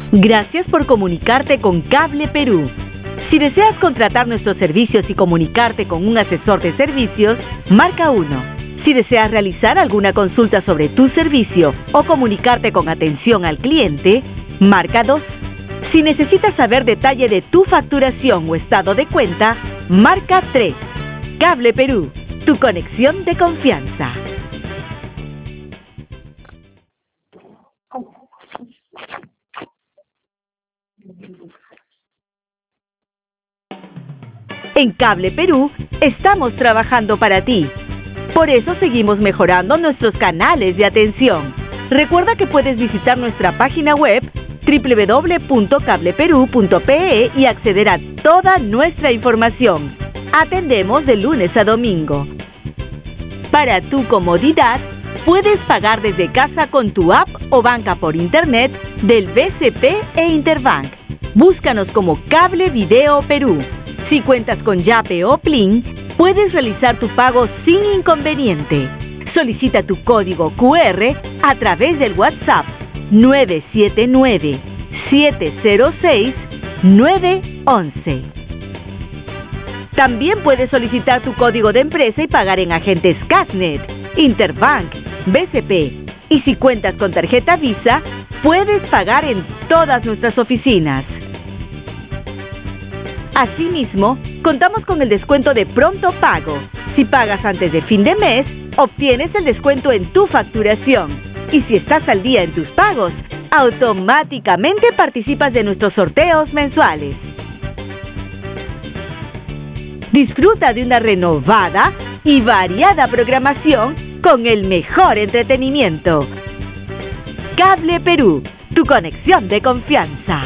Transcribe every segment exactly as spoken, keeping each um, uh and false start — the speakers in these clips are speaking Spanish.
Gracias por comunicarte con Cable Perú. Si deseas contratar nuestros servicios y comunicarte con un asesor de servicios, marca uno. Si deseas realizar alguna consulta sobre tu servicio o comunicarte con atención al cliente, marca dos. Si necesitas saber detalle de tu facturación o estado de cuenta, marca tres. Cable Perú, tu conexión de confianza. En Cable Perú estamos trabajando para ti. Por eso seguimos mejorando nuestros canales de atención. Recuerda que puedes visitar nuestra página web doble u doble u doble u punto cable perú punto pe e y acceder a toda nuestra información. Atendemos de lunes a domingo. Para tu comodidad, puedes pagar desde casa con tu app o banca por internet del B C P e Interbank. Búscanos como Cable Video Perú. Si cuentas con Yape o Plin, puedes realizar tu pago sin inconveniente. Solicita tu código cu erre a través del WhatsApp nueve siete nueve, siete cero seis, nueve once. También puedes solicitar tu código de empresa y pagar en agentes Casnet, Interbank, B C P. Y si cuentas con tarjeta Visa, puedes pagar en todas nuestras oficinas. Asimismo, contamos con el descuento de pronto pago. Si pagas antes de fin de mes, obtienes el descuento en tu facturación. Y si estás al día en tus pagos, automáticamente participas de nuestros sorteos mensuales. Disfruta de una renovada y variada programación con el mejor entretenimiento. Cable Perú, tu conexión de confianza.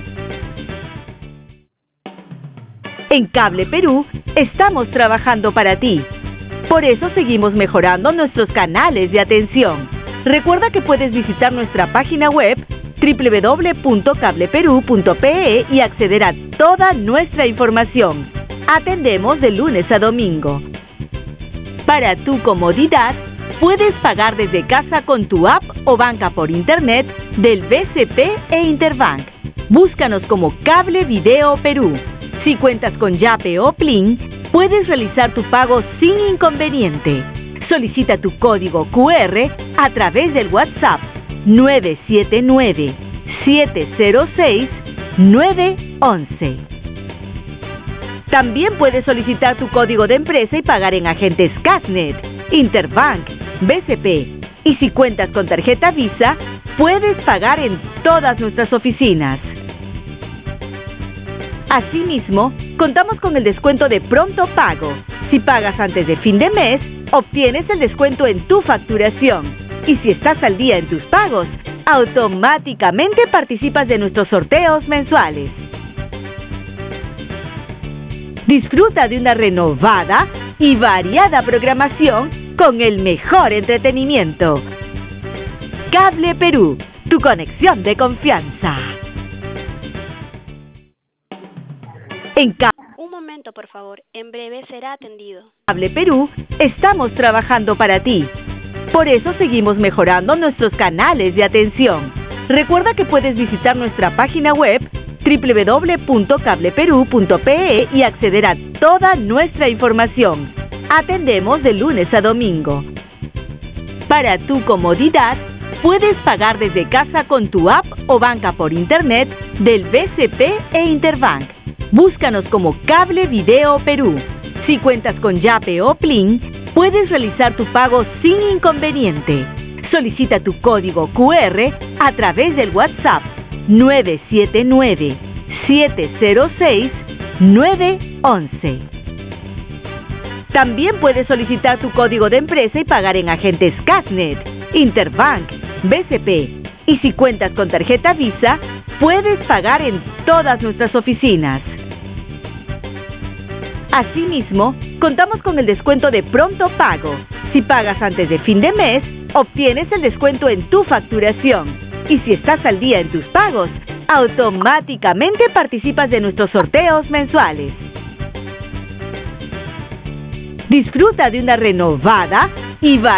En Cable Perú estamos trabajando para ti. Por eso seguimos mejorando nuestros canales de atención. Recuerda que puedes visitar nuestra página web doble u doble u doble u punto cable perú punto pe e y acceder a toda nuestra información. Atendemos de lunes a domingo. Para tu comodidad, puedes pagar desde casa con tu app o banca por internet del B C P e Interbank. Búscanos como Cable Video Perú. Si cuentas con Yape o Plin, puedes realizar tu pago sin inconveniente. Solicita tu código cu erre a través del WhatsApp nueve siete nueve, siete cero seis, nueve once. También puedes solicitar tu código de empresa y pagar en agentes Casnet, Interbank, B C P. Y si cuentas con tarjeta Visa, puedes pagar en todas nuestras oficinas. Asimismo, contamos con el descuento de pronto pago. Si pagas antes de fin de mes, obtienes el descuento en tu facturación. Y si estás al día en tus pagos, automáticamente participas de nuestros sorteos mensuales. Disfruta de una renovada y variada programación con el mejor entretenimiento. Cable Perú, tu conexión de confianza. En Cable Un momento, por favor. En breve será atendido. Cable Perú estamos trabajando para ti. Por eso seguimos mejorando nuestros canales de atención. Recuerda que puedes visitar nuestra página web doble u doble u doble u punto cable perú punto pe e y acceder a toda nuestra información. Atendemos de lunes a domingo. Para tu comodidad, puedes pagar desde casa con tu app o banca por internet del B C P e Interbank. Búscanos como Cable Video Perú. Si cuentas con Yape o Plin, puedes realizar tu pago sin inconveniente. Solicita tu código cu erre a través del WhatsApp nueve siete nueve, siete cero seis, nueve once. También puedes solicitar tu código de empresa y pagar en agentes Casnet, Interbank, B C P. Y si cuentas con tarjeta Visa, puedes pagar en todas nuestras oficinas. Asimismo, contamos con el descuento de pronto pago. Si pagas antes de fin de mes, obtienes el descuento en tu facturación. Y si estás al día en tus pagos, automáticamente participas de nuestros sorteos mensuales. Disfruta de una renovada y variada